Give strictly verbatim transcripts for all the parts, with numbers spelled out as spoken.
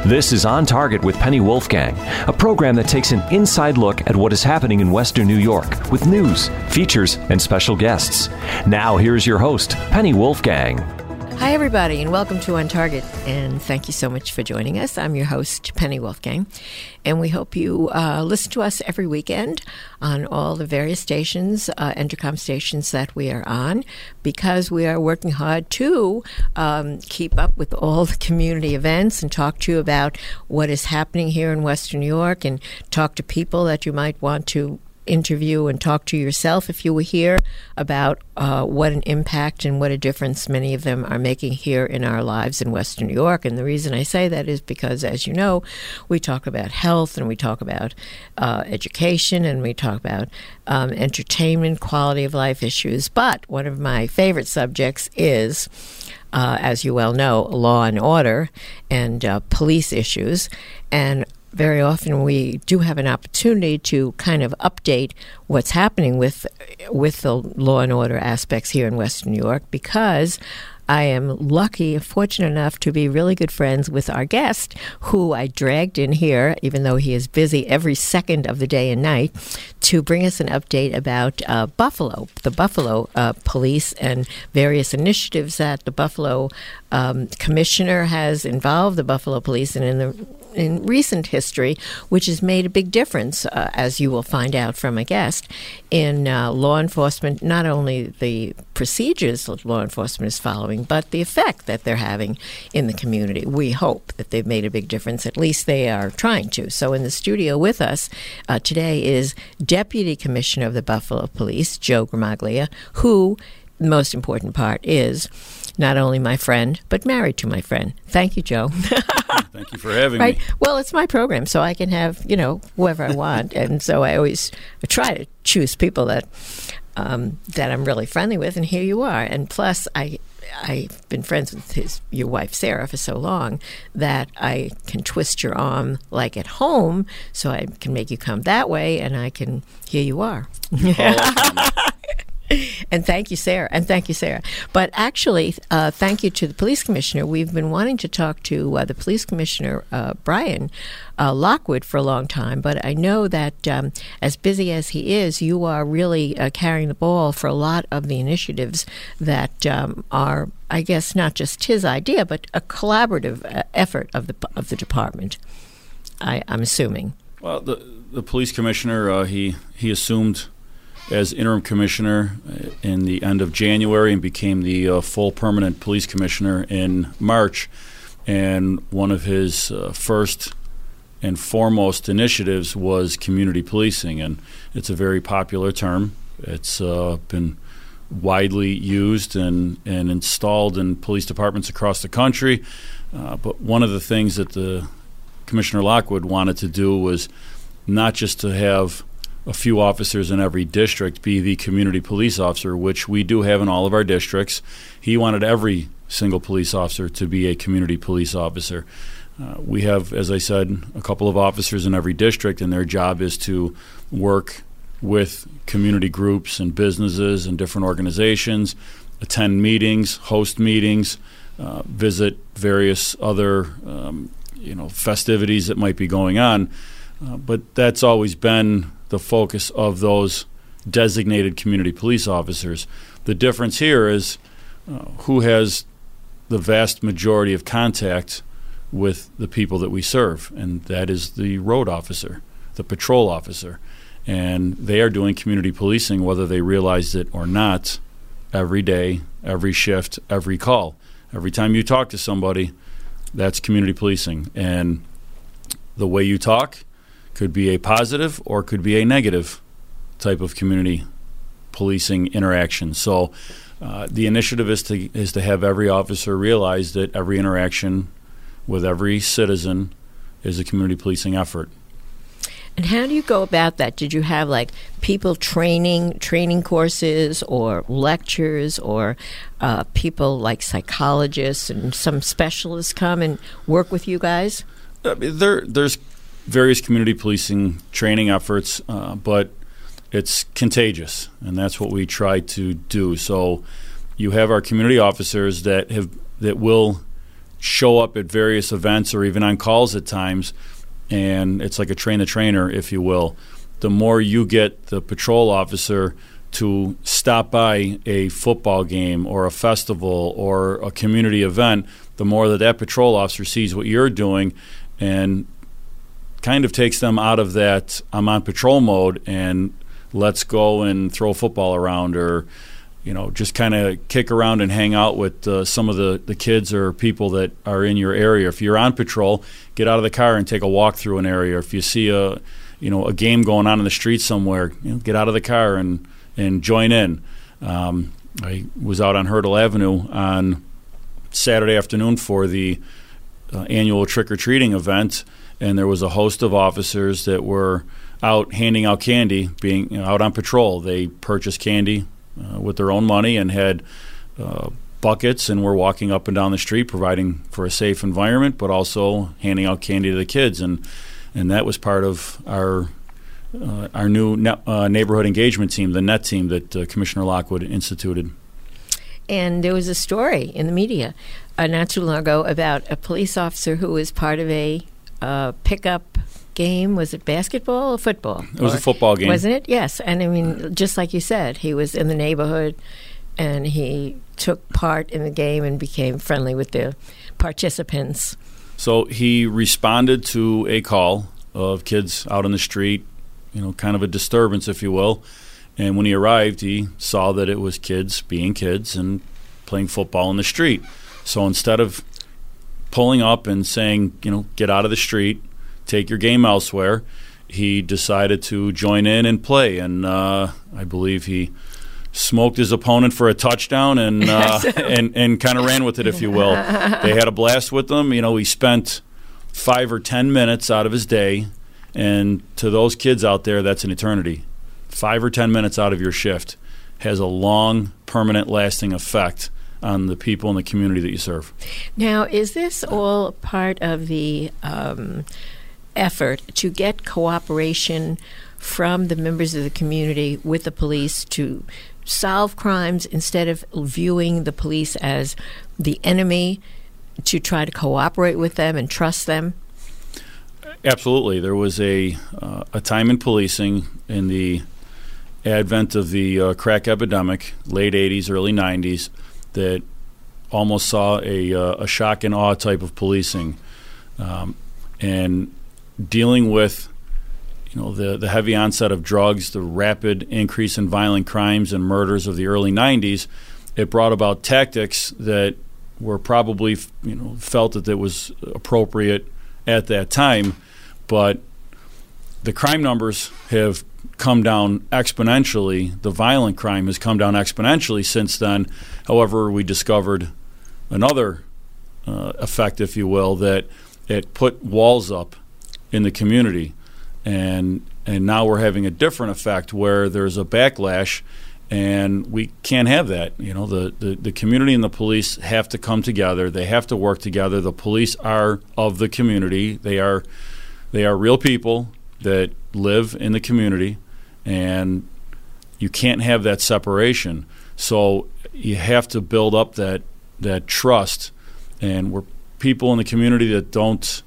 This is On Target with Penny Wolfgang, a program that takes an inside look at what is happening in Western New York with news, features, and special guests. Now, here's your host, Penny Wolfgang. Hi, everybody, and welcome to On Target, and thank you so much for joining us. I'm your host, Penny Wolfgang, and we hope you uh, listen to us every weekend on all the various stations, uh, Entercom stations that we are on, because we are working hard to um, keep up with all the community events and talk to you about what is happening here in Western New York and talk to people that you might want to interview and talk to yourself if you were here about uh, what an impact and what a difference many of them are making here in our lives in Western New York. And the reason I say that is because, as you know, we talk about health and we talk about uh, education and we talk about um, entertainment, quality of life issues. But one of my favorite subjects is, uh, as you well know, law and order and uh, police issues. And very often we do have an opportunity to kind of update what's happening with with the law and order aspects here in Western New York, because I am lucky and fortunate enough to be really good friends with our guest, who I dragged in here, even though he is busy every second of the day and night, to bring us an update about uh, Buffalo, the Buffalo uh, police and various initiatives that the Buffalo um, commissioner has involved the Buffalo police in, in the in recent history, which has made a big difference, uh, as you will find out from a guest, in uh, law enforcement, not only the procedures that law enforcement is following, but the effect that they're having in the community. We hope that they've made a big difference. At least they are trying to. So in the studio with us uh, today is Deputy Commissioner of the Buffalo Police, Joe Gramaglia, who, the most important part, is not only my friend, but married to my friend. Thank you, Joe. Thank you for having right? me. Well, it's my program, so I can have, you know, whoever I want. And so I always I try to choose people that um, that I'm really friendly with, and here you are. And plus, I, I've been friends with his your wife, Sarah, for so long that I can twist your arm like at home, so I can make you come that way, and I can, here you are. And thank you, Sarah. And thank you, Sarah. But actually, uh, thank you to the police commissioner. We've been wanting to talk to uh, the police commissioner, uh, Brian uh, Lockwood, for a long time. But I know that um, as busy as he is, you are really uh, carrying the ball for a lot of the initiatives that um, are, I guess, not just his idea, but a collaborative uh, effort of the of the department, I, I'm assuming. Well, the the police commissioner, uh, he, he assumed as interim commissioner in the end of January and became the uh, full permanent police commissioner in March. And one of his uh, first and foremost initiatives was community policing. And it's a very popular term. It's uh, been widely used and, and installed in police departments across the country. Uh, but one of the things that the Commissioner Lockwood wanted to do was not just to have a few officers in every district be the community police officer, which we do have in all of our districts. He wanted every single police officer to be a community police officer. Uh, we have, as I said, a couple of officers in every district, and their job is to work with community groups and businesses and different organizations, attend meetings, host meetings, uh, visit various other um, you know, festivities that might be going on. Uh, but that's always been the focus of those designated community police officers. The difference here is uh, who has the vast majority of contact with the people that we serve, and that is the road officer, the patrol officer. And they are doing community policing, whether they realize it or not, every day, every shift, every call. Every time you talk to somebody, that's community policing. And the way you talk could be a positive or could be a negative type of community policing interaction. So uh, the initiative is to is to have every officer realize that every interaction with every citizen is a community policing effort. And how do you go about that? Did you have like people training training courses or lectures, or uh, people like psychologists and some specialists come and work with you guys? Uh, there, there's various community policing training efforts, uh, but it's contagious, and that's what we try to do. So you have our community officers that have that will show up at various events or even on calls at times, and it's like a train-the-trainer, if you will. The more you get the patrol officer to stop by a football game or a festival or a community event, the more that that patrol officer sees what you're doing and kind of takes them out of that I'm on patrol mode and let's go and throw football around, or you know, just kind of kick around and hang out with uh, some of the, the kids or people that are in your area. If you're on patrol, get out of the car and take a walk through an area. Or if you see a you know a game going on in the street somewhere, you know, get out of the car and and join in. Um, I was out on Hurdle Avenue on Saturday afternoon for the uh, annual trick-or-treating event, and there was a host of officers that were out handing out candy, being you know, out on patrol. They purchased candy uh, with their own money and had uh, buckets, and were walking up and down the street providing for a safe environment, but also handing out candy to the kids. And, and that was part of our Uh, our new ne- uh, neighborhood engagement team, the NET team that uh, Commissioner Lockwood instituted. And there was a story in the media uh, not too long ago about a police officer who was part of a uh, pickup game. Was it basketball or football? It was or, a football game. Wasn't it? Yes. And I mean, just like you said, he was in the neighborhood and he took part in the game and became friendly with the participants. So he responded to a call of kids out on the street, you know, kind of a disturbance, if you will. And when he arrived, he saw that it was kids being kids and playing football in the street. So instead of pulling up and saying, you know, get out of the street, take your game elsewhere, he decided to join in and play. And uh, I believe he smoked his opponent for a touchdown and uh, and, and kind of ran with it, if you will. They had a blast with him. You know, he spent five or ten minutes out of his day. And to those kids out there, that's an eternity. Five or ten minutes out of your shift has a long, permanent, lasting effect on the people in the community that you serve. Now, is this all part of the um, effort to get cooperation from the members of the community with the police to solve crimes instead of viewing the police as the enemy, to try to cooperate with them and trust them? Absolutely. There was a uh, a time in policing in the advent of the uh, crack epidemic, late eighties, early nineties, that almost saw a, uh, a shock and awe type of policing. Um, and dealing with you know the, the heavy onset of drugs, the rapid increase in violent crimes and murders of the early nineties, it brought about tactics that were probably you know felt that it was appropriate at that time. But the crime numbers have come down exponentially. The violent crime has come down exponentially since then. However, we discovered another uh, effect, if you will, that it put walls up in the community. And and now we're having a different effect where there's a backlash, and we can't have that. You know, the, the, the community and the police have to come together. They have to work together. The police are of the community. They are They are real people that live in the community, and you can't have that separation. So you have to build up that that trust, and we're people in the community that don't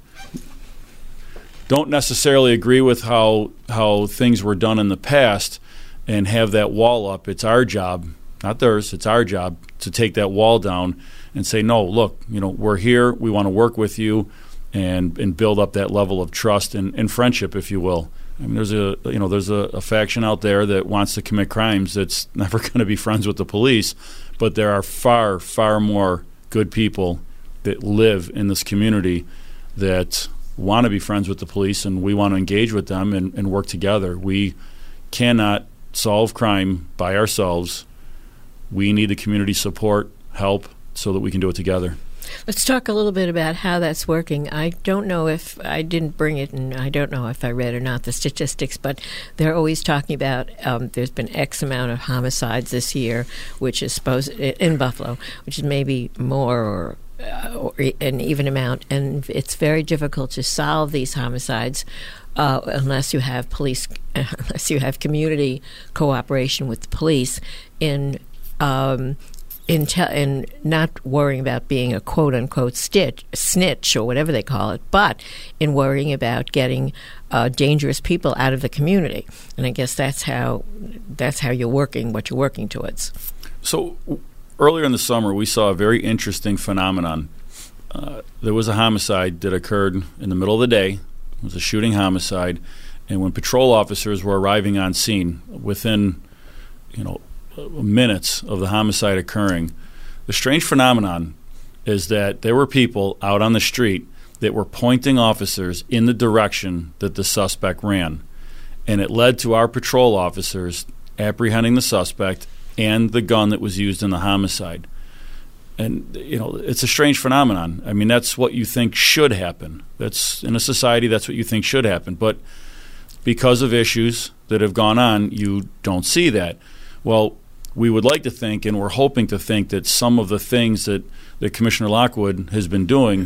don't necessarily agree with how how things were done in the past and have that wall up. It's our job, not theirs, it's our job to take that wall down and say, no, look, you know, we're here, we want to work with you, and and build up that level of trust and, and friendship, if you will. I mean, there's a you know there's a, a faction out there that wants to commit crimes that's never going to be friends with the police, but there are far far more good people that live in this community that want to be friends with the police, and we want to engage with them and, and work together. We cannot solve crime by ourselves. We need the community support, help, so that we can do it together. Let's talk a little bit about how that's working. I don't know if I didn't bring it, and I don't know if I read or not the statistics, but they're always talking about um, there's been X amount of homicides this year, which is supposed in Buffalo, which is maybe more or, uh, or an even amount, and it's very difficult to solve these homicides uh, unless you have police, unless you have community cooperation with the police in. Um, in, te- in not worrying about being a quote-unquote stitch, snitch or whatever they call it, but in worrying about getting uh, dangerous people out of the community. And I guess that's how that's how you're working, what you're working towards. So earlier in the summer, we saw a very interesting phenomenon. Uh, there was a homicide that occurred in the middle of the day. It was a shooting homicide. And when patrol officers were arriving on scene, within, you know, minutes of the homicide occurring, the strange phenomenon is that there were people out on the street that were pointing officers in the direction that the suspect ran. And it led to our patrol officers apprehending the suspect and the gun that was used in the homicide. And, you know, it's a strange phenomenon. I mean, that's what you think should happen. That's in a society, that's what you think should happen. But because of issues that have gone on, you don't see that. Well, we would like to think, and we're hoping to think, that some of the things that, that Commissioner Lockwood has been doing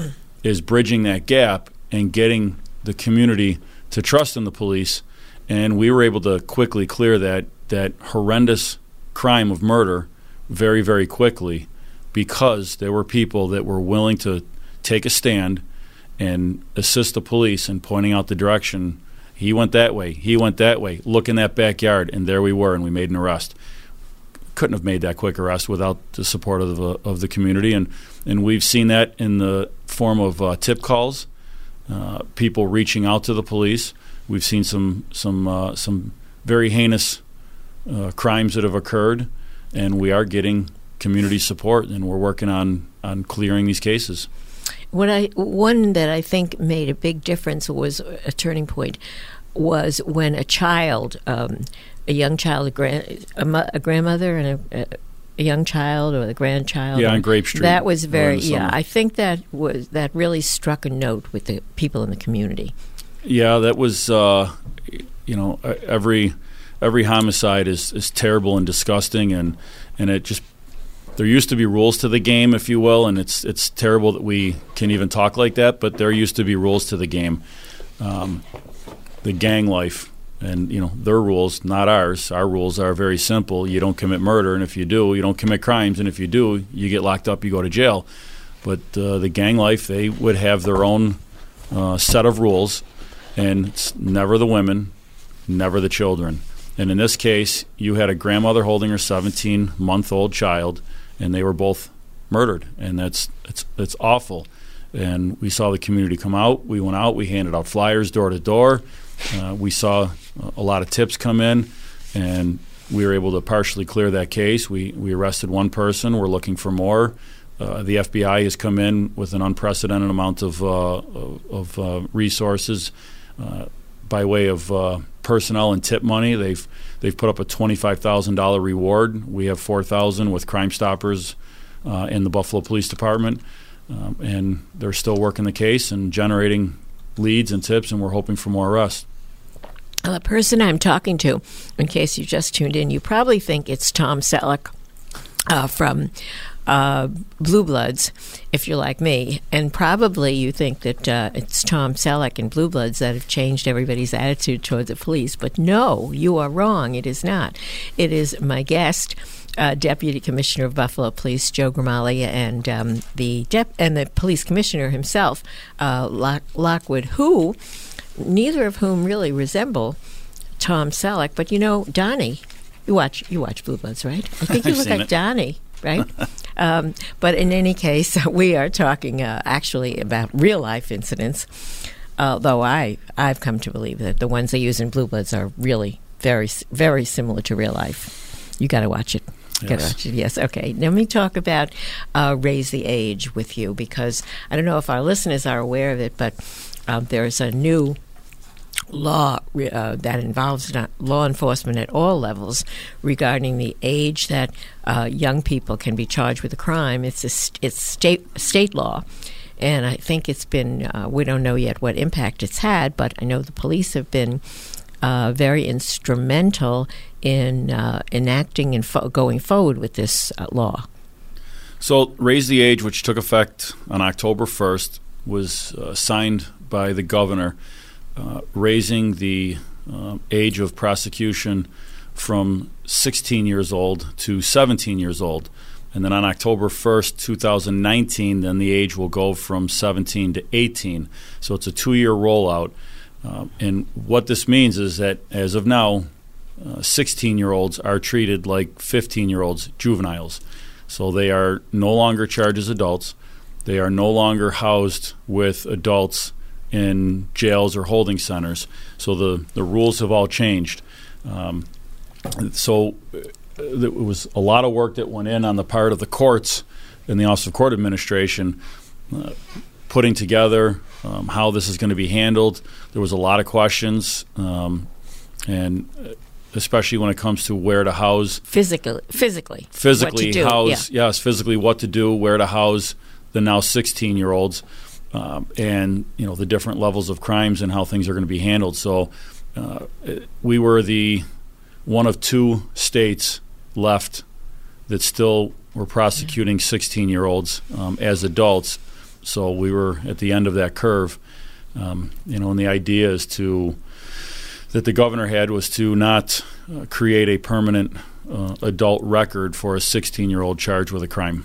is bridging that gap and getting the community to trust in the police. And we were able to quickly clear that, that horrendous crime of murder very, very quickly, because there were people that were willing to take a stand and assist the police in pointing out the direction. He went that way, he went that way, look in that backyard, and there we were, and we made an arrest. Couldn't have made that quick arrest without the support of the, of the community, and, and we've seen that in the form of uh, tip calls, uh, people reaching out to the police. We've seen some, some, uh, some very heinous uh, crimes that have occurred, and we are getting community support, and we're working on, on clearing these cases. What I one that I think made a big difference, was a turning point, was when a child, um, a young child, a, grand, a, mo- a grandmother and a, a young child or the grandchild. Yeah, on Grape Street. That was very, yeah, summer. I think that was that really struck a note with the people in the community. Yeah, that was, uh, you know, every every homicide is, is terrible and disgusting, and, and it just, there used to be rules to the game, if you will, and it's it's terrible that we can even talk like that, but there used to be rules to the game. Um, the gang life, and, you know, their rules, not ours. Our rules are very simple. You don't commit murder, and if you do, you don't commit crimes, and if you do, you get locked up, you go to jail. But uh, the gang life, they would have their own uh, set of rules, and it's never the women, never the children. And in this case, you had a grandmother holding her seventeen-month-old child, and they were both murdered, and that's it's it's awful. And we saw the community come out. We went out. We handed out flyers door to door. Uh, we saw a lot of tips come in, and we were able to partially clear that case. We we arrested one person. We're looking for more. Uh, the F B I has come in with an unprecedented amount of uh, of uh, resources uh, by way of uh, personnel and tip money. They've they've put up a twenty-five thousand dollars reward. We have four thousand dollars with Crime Stoppers uh, in the Buffalo Police Department, um, and they're still working the case and generating leads and tips, and we're hoping for more arrests. The person I'm talking to, in case you just tuned in, you probably think it's Tom Selleck uh, from uh, Blue Bloods, if you're like me, and probably you think that uh, it's Tom Selleck and Blue Bloods that have changed everybody's attitude toward the police. But no, you are wrong. It is not. It is my guest, uh, Deputy Commissioner of Buffalo Police, Joe Grimali, and um, the dep- and the police commissioner himself, uh, Lock- Lockwood, who, neither of whom really resemble Tom Selleck. But you know, Donnie, you watch you watch Blue Bloods, right? I think you I've look seen like it. Donnie, right? um, but in any case, we are talking uh, actually about real life incidents. Although I I've come to believe that the ones they use in Blue Bloods are really very very similar to real life. You got to watch it. Yes. Gotta watch it. Yes. Okay. Let me talk about uh, Raise the Age with you, because I don't know if our listeners are aware of it, but uh, there's a new law uh, that involves law enforcement at all levels regarding the age that uh, young people can be charged with a crime. It's a st- it's state state law, and I think it's been uh, we don't know yet what impact it's had, but I know the police have been uh, very instrumental in uh, enacting and fo- going forward with this uh, law. So, Raise the Age, which took effect on October first, was uh, signed by the governor, uh, raising the uh, age of prosecution from sixteen years old to seventeen years old. And then on October first, two thousand nineteen, then the age will go from seventeen to eighteen. So it's a two-year rollout. Uh, and what this means is that as of now, uh, sixteen-year-olds are treated like fifteen-year-olds, juveniles. So they are no longer charged as adults. They are no longer housed with adults in jails or holding centers. So the, the rules have all changed. Um, so it was a lot of work that went in on the part of the courts and the Office of Court Administration, uh, putting together um, how this is going to be handled. There was a lot of questions, um, and especially when it comes to where to house. Physically, physically. Physically what to do, house, yeah. yes, physically what to do, where to house the now sixteen-year-olds, um, and, you know, the different levels of crimes and how things are going to be handled. So uh, we were the one of two states left that still were prosecuting sixteen-year-olds um, as adults. So we were at the end of that curve, um, you know, and the idea is to that the governor had was to not uh, create a permanent uh, adult record for a sixteen-year-old charged with a crime.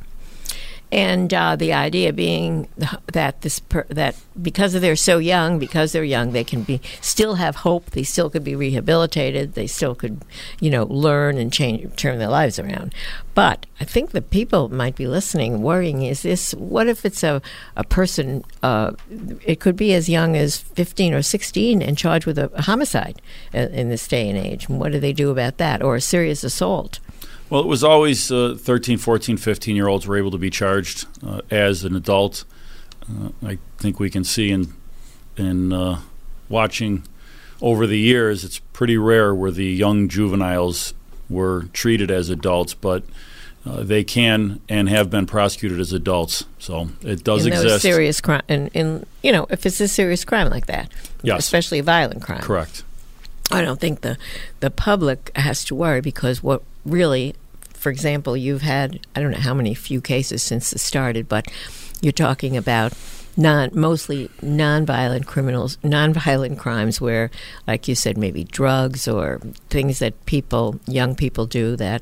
And uh, the idea being that this per- that because they're so young, because they're young, they can be still have hope. They still could be rehabilitated. They still could, you know, learn and change, turn their lives around. But I think the people might be listening, worrying: is this? What if it's a a person? Uh, it could be as young as fifteen or sixteen and charged with a, a homicide in this day and age. And what do they do about that? Or a serious assault? Well, it was always uh, thirteen, fourteen, fifteen-year-olds were able to be charged uh, as an adult. Uh, I think we can see in in uh, watching over the years, it's pretty rare where the young juveniles were treated as adults, but uh, they can and have been prosecuted as adults. So it does in exist. Those serious crime, in, in you know, if it's a serious crime like that, yes. Especially a violent crime. Correct. I don't think the the public has to worry because what really, for example, you've had, I don't know how many few cases since this started, but you're talking about non mostly nonviolent criminals, nonviolent crimes where, like you said, maybe drugs or things that people, young people do that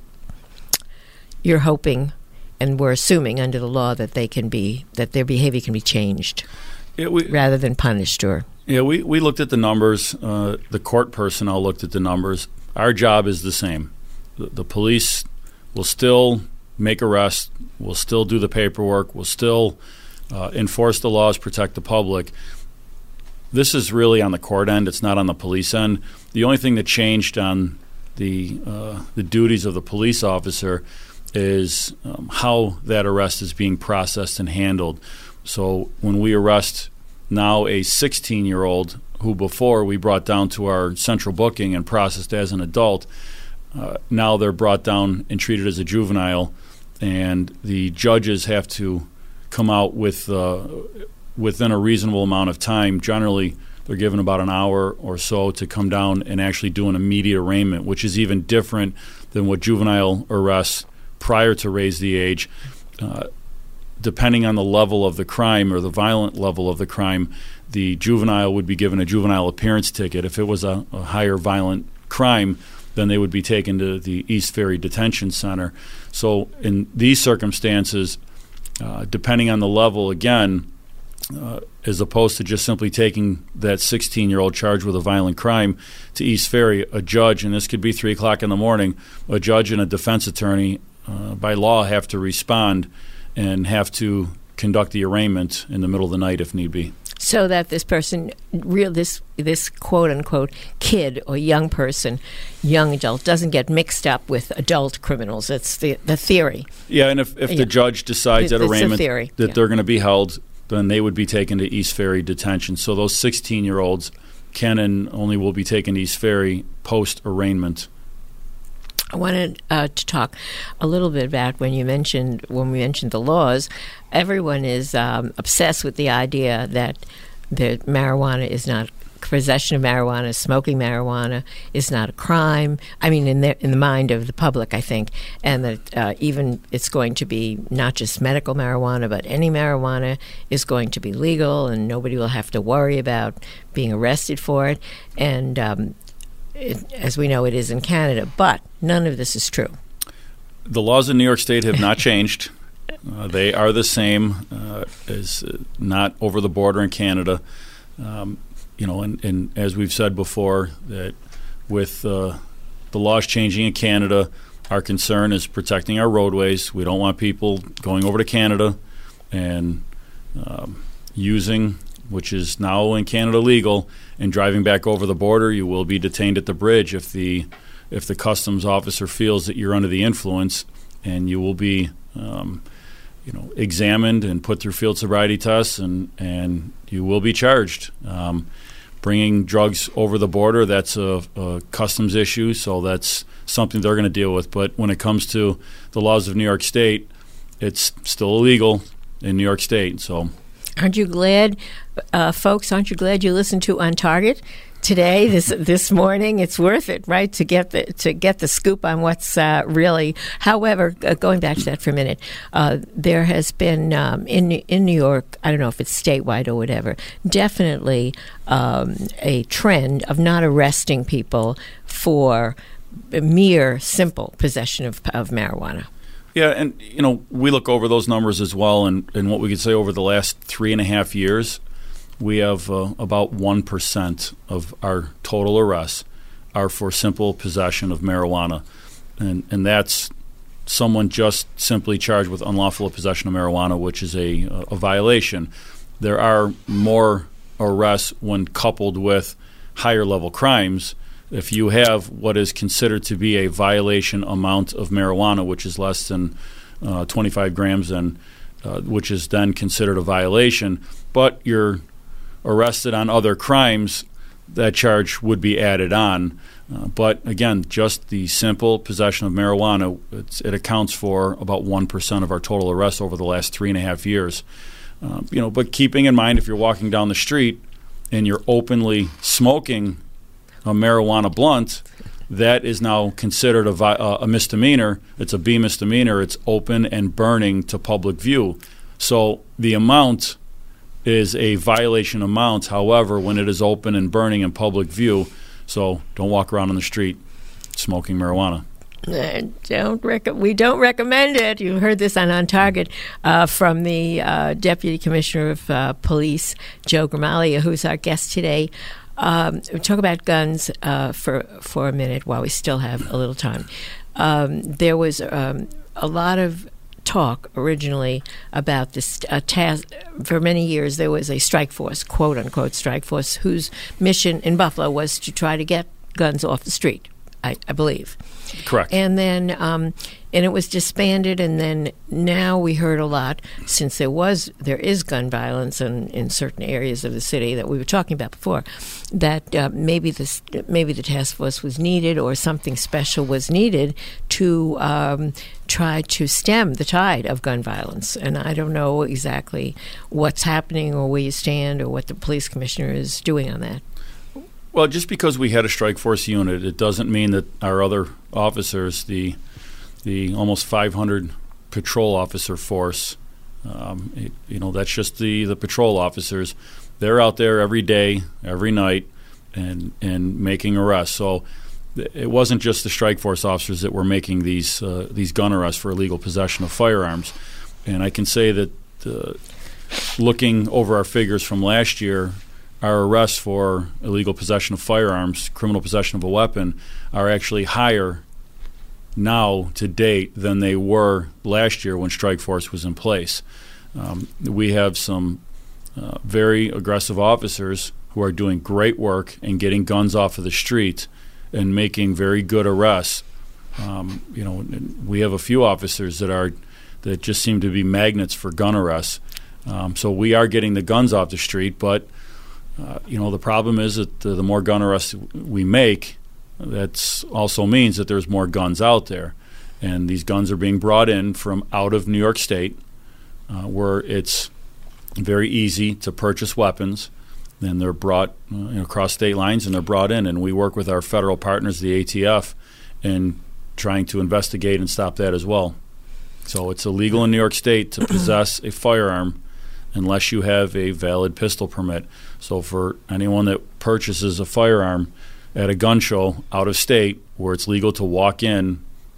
you're hoping and we're assuming under the law that they can be, that their behavior can be changed yeah, we, rather than punished or... Yeah, we, we looked at the numbers. Uh, the court personnel looked at the numbers. Our job is the same. The, the police will still make arrests, will still do the paperwork, will still uh, enforce the laws, protect the public. This is really on the court end. It's not on the police end. The only thing that changed on the uh, the duties of the police officer is um, how that arrest is being processed and handled. So when we arrest now a sixteen-year-old who before we brought down to our central booking and processed as an adult, uh, now they're brought down and treated as a juvenile, and the judges have to come out with uh, within a reasonable amount of time. Generally, they're given about an hour or so to come down and actually do an immediate arraignment, which is even different than what juvenile arrests prior to raise the age. Uh, depending on the level of the crime or the violent level of the crime, the juvenile would be given a juvenile appearance ticket. If it was a, a higher violent crime, then they would be taken to the East Ferry Detention Center. So in these circumstances, uh, depending on the level, again, uh, as opposed to just simply taking that sixteen-year-old charged with a violent crime to East Ferry, a judge, and this could be three o'clock in the morning, a judge and a defense attorney uh, by law have to respond and have to conduct the arraignment in the middle of the night if need be. So that this person, real this this quote unquote kid or young person, young adult, doesn't get mixed up with adult criminals. That's the the theory. Yeah, and if, if yeah. the judge decides it, at arraignment theory. that yeah. they're going to be held, then they would be taken to East Ferry Detention. So those sixteen-year-olds can and only will be taken to East Ferry post-arraignment. I wanted uh, to talk a little bit about when you mentioned when we mentioned the laws. Everyone is um, obsessed with the idea that that marijuana is not possession of marijuana, smoking marijuana is not a crime. I mean, in the in the mind of the public, I think, and that uh, even it's going to be not just medical marijuana, but any marijuana is going to be legal, and nobody will have to worry about being arrested for it. And um, It, as we know, it is in Canada, but none of this is true. The laws in New York State have not changed. Uh, they are the same uh, as uh, not over the border in Canada. Um, you know, and, and as we've said before, that with uh, the laws changing in Canada, our concern is protecting our roadways. We don't want people going over to Canada and um, using, which is now in Canada legal, and driving back over the border. You will be detained at the bridge if the if the customs officer feels that you're under the influence, and you will be um, you know, examined and put through field sobriety tests, and, and you will be charged. Um, bringing drugs over the border, that's a, a customs issue, so that's something they're going to deal with. But when it comes to the laws of New York State, it's still illegal in New York State. So, aren't you glad, uh, folks? Aren't you glad you listened to On Target today, this this morning? It's worth it, right, to get the to get the scoop on what's uh, really. However, uh, going back to that for a minute, uh, there has been um, in in New York, I don't know if it's statewide or whatever, definitely um, a trend of not arresting people for mere simple possession of, of marijuana. Yeah, and you know, we look over those numbers as well, and, and what we could say over the last three and a half years, we have uh, about one percent of our total arrests are for simple possession of marijuana. And and that's someone just simply charged with unlawful possession of marijuana, which is a, a violation. There are more arrests when coupled with higher level crimes. If you have what is considered to be a violation amount of marijuana, which is less than uh, twenty-five grams, and uh, which is then considered a violation, but you're arrested on other crimes, that charge would be added on. Uh, but again, just the simple possession of marijuana, it's, it accounts for about one percent of our total arrests over the last three and a half years. Uh, you know, but keeping in mind, if you're walking down the street and you're openly smoking a marijuana blunt, that is now considered a, vi- uh, a misdemeanor. It's a B misdemeanor. It's open and burning to public view. So the amount is a violation amount. However, when it is open and burning in public view, so don't walk around on the street smoking marijuana. Uh, don't rec- we don't recommend it. You heard this on On Target uh, from the uh, Deputy Commissioner of uh, Police, Joe Gramaglia, who's our guest today. Um, we'll talk about guns uh, for for a minute while we still have a little time. Um, there was um, a lot of talk originally about this uh, task. For many years, there was a strike force, quote unquote strike force, whose mission in Buffalo was to try to get guns off the street, I, I believe. Correct. And then, um, and it was disbanded. And then now we heard a lot, since there was, there is gun violence in, in certain areas of the city that we were talking about before, that uh, maybe this, maybe the task force was needed, or something special was needed to um, try to stem the tide of gun violence. And I don't know exactly what's happening, or where you stand, or what the police commissioner is doing on that. Well, just because we had a strike force unit, it doesn't mean that our other officers, the the almost five hundred patrol officer force, um, it, you know, that's just the, the patrol officers. They're out there every day, every night, and and making arrests. So th- it wasn't just the strike force officers that were making these uh, these gun arrests for illegal possession of firearms. And I can say that uh, looking over our figures from last year, our arrests for illegal possession of firearms, criminal possession of a weapon, are actually higher now to date than they were last year when strike force was in place. Um, we have some uh, very aggressive officers who are doing great work and getting guns off of the street and making very good arrests. Um, you know, we have a few officers that are that just seem to be magnets for gun arrests. Um, so we are getting the guns off the street, but Uh, you know, the problem is that the, the more gun arrests we make, that also means that there's more guns out there. And these guns are being brought in from out of New York State, uh, where it's very easy to purchase weapons. And they're brought uh, you know, across state lines, and they're brought in. And we work with our federal partners, the A T F, in trying to investigate and stop that as well. So it's illegal in New York State to possess a firearm unless you have a valid pistol permit. So for anyone that purchases a firearm at a gun show out of state where it's legal to walk in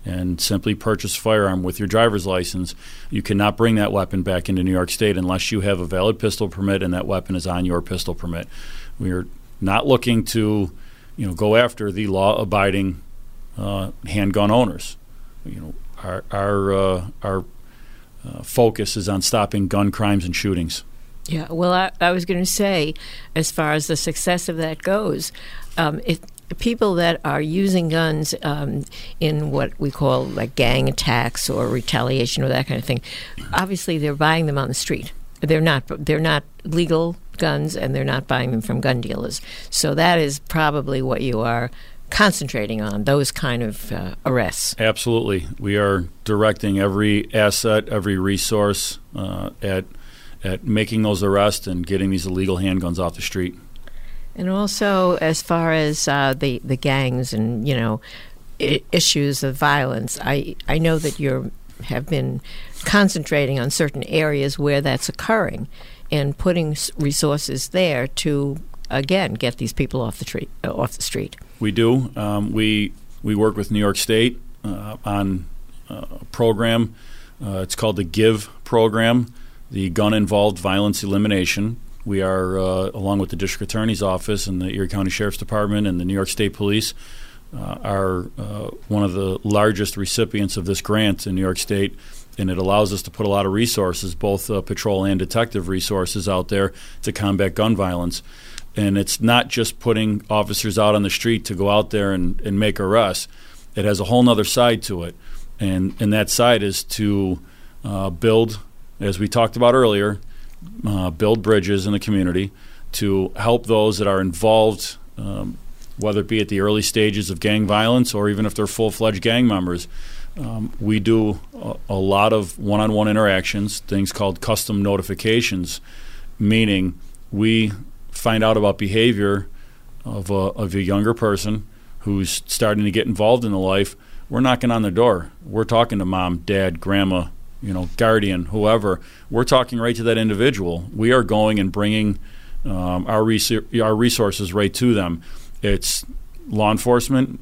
and simply purchase a firearm with your driver's license. You cannot bring that weapon back into New York State unless you have a valid pistol permit and that weapon is on your pistol permit. We are not looking to, you know, go after the law-abiding uh, handgun owners. You know, our our uh, our uh, focus is on stopping gun crimes and shootings. Yeah, well, I, I was going to say, as far as the success of that goes, um, it, people that are using guns um, in what we call like gang attacks or retaliation or that kind of thing, obviously they're buying them on the street. They're not they're not legal guns, and they're not buying them from gun dealers. So that is probably what you are concentrating on, those kind of uh, arrests. Absolutely. We are directing every asset, every resource uh, at at making those arrests and getting these illegal handguns off the street. And also, as far as uh, the the gangs and you know I- issues of violence, I I know that you have been concentrating on certain areas where that's occurring, and putting resources there to again get these people off the street. Uh, off the street. We do. Um, we we work with New York State uh, on a program. Uh, it's called the GIVE program, the Gun Involved Violence Elimination. We are, uh, along with the District Attorney's Office and the Erie County Sheriff's Department and the New York State Police, uh, are uh, one of the largest recipients of this grant in New York State, and it allows us to put a lot of resources, both uh, patrol and detective resources, out there to combat gun violence. And it's not just putting officers out on the street to go out there and, and make arrests. It has a whole other side to it. And, and that side is to uh, build, as we talked about earlier, uh, build bridges in the community to help those that are involved, um, whether it be at the early stages of gang violence or even if they're full-fledged gang members. Um, we do a, a lot of one-on-one interactions, things called custom notifications, meaning we find out about behavior of a, of a younger person who's starting to get involved in the life. We're knocking on their door. We're talking to mom, dad, grandma, you know, guardian, whoever. We're talking right to that individual. We are going and bringing um, our, res- our resources right to them. It's law enforcement.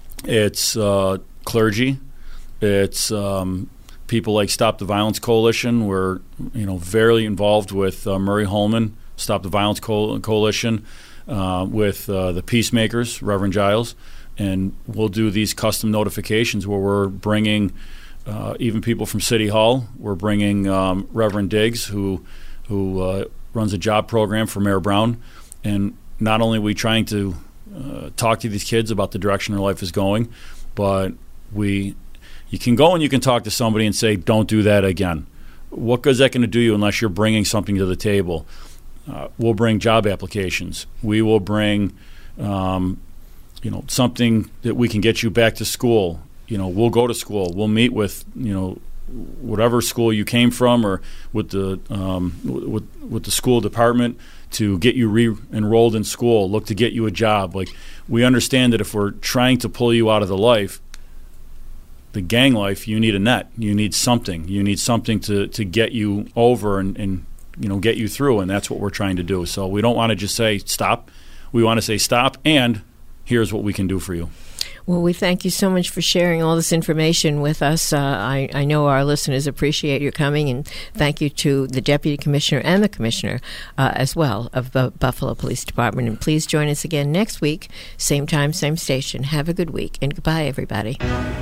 It's uh, clergy. It's um, people like Stop the Violence Coalition. We're, you know, very involved with uh, Murray Holman, Stop the Violence Co- Coalition, uh, with uh, the Peacemakers, Reverend Giles, and we'll do these custom notifications where we're bringing uh, even people from City Hall. We're bringing um, Reverend Diggs, who who uh, runs a job program for Mayor Brown, and not only are we trying to uh, talk to these kids about the direction their life is going, but we you can go and you can talk to somebody and say, don't do that again. What good is that going to do you unless you're bringing something to the table? Uh, we'll bring job applications. We will bring, um, you know, something that we can get you back to school. You know, we'll go to school. We'll meet with, you know, whatever school you came from, or with the um, with with the school department to get you re-enrolled in school. Look to get you a job. Like, we understand that if we're trying to pull you out of the life, the gang life, you need a net. You need something. You need something to, to get you over and, and you know, get you through, and that's what we're trying to do. So we don't want to just say stop. We want to say stop, and here's what we can do for you. Well, we thank you so much for sharing all this information with us. Uh, I, I know our listeners appreciate your coming, and thank you to the Deputy Commissioner and the Commissioner uh, as well of the Buffalo Police Department. And please join us again next week, same time, same station. Have a good week, and goodbye, everybody.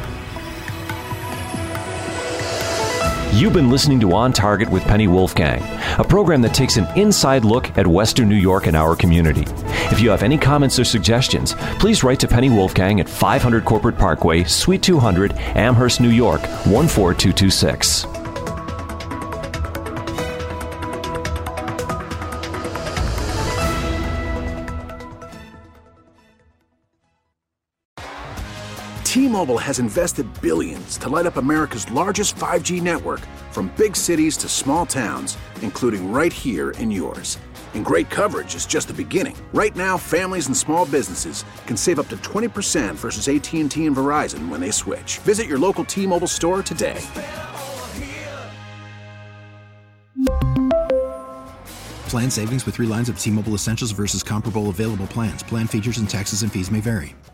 You've been listening to On Target with Penny Wolfgang, a program that takes an inside look at Western New York and our community. If you have any comments or suggestions, please write to Penny Wolfgang at five hundred Corporate Parkway, Suite two hundred, Amherst, New York, one four two two six. T-Mobile has invested billions to light up America's largest five G network, from big cities to small towns, including right here in yours. And great coverage is just the beginning. Right now, families and small businesses can save up to twenty percent versus A T and T and Verizon when they switch. Visit your local T-Mobile store today. Plan savings with three lines of T-Mobile Essentials versus comparable available plans. Plan features and taxes and fees may vary.